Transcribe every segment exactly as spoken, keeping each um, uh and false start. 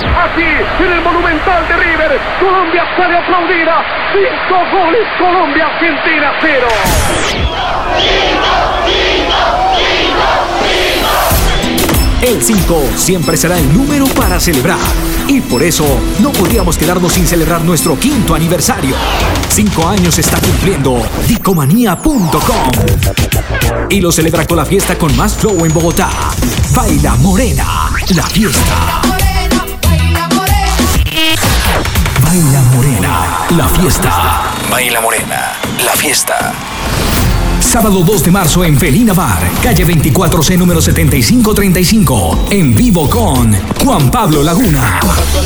aquí en el Monumental de River. Colombia sale aplaudida. Cinco goles Colombia, Argentina cero. El cinco siempre será el número para celebrar. Y por eso no podríamos quedarnos sin celebrar nuestro quinto aniversario. Cinco años está cumpliendo Discomanía punto com. Y lo celebra con la fiesta con más flow en Bogotá. Baila Morena, la fiesta. Baila Morena, la fiesta. Baila Morena, la fiesta. Sábado dos de marzo en Felina Bar, calle veinticuatro C, número setenta y cinco treinta y cinco. En vivo con Juan Pablo Laguna.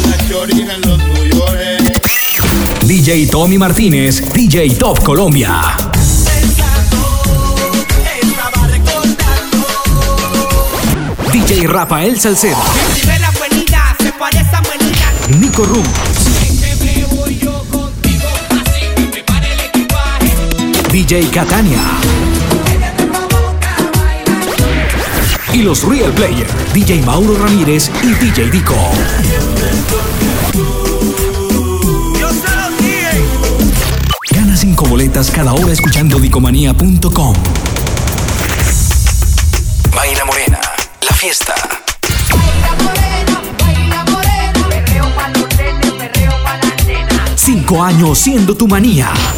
D J Tommy Martínez, D J Top Colombia. D J Rafael Salcedo. Nico Rum. D J Catania. Y los Real Players, D J Mauro Ramírez y D J Dico. Gana cinco boletas cada hora escuchando Discomanía punto com. Baila Morena, la fiesta. Cinco años siendo tu manía.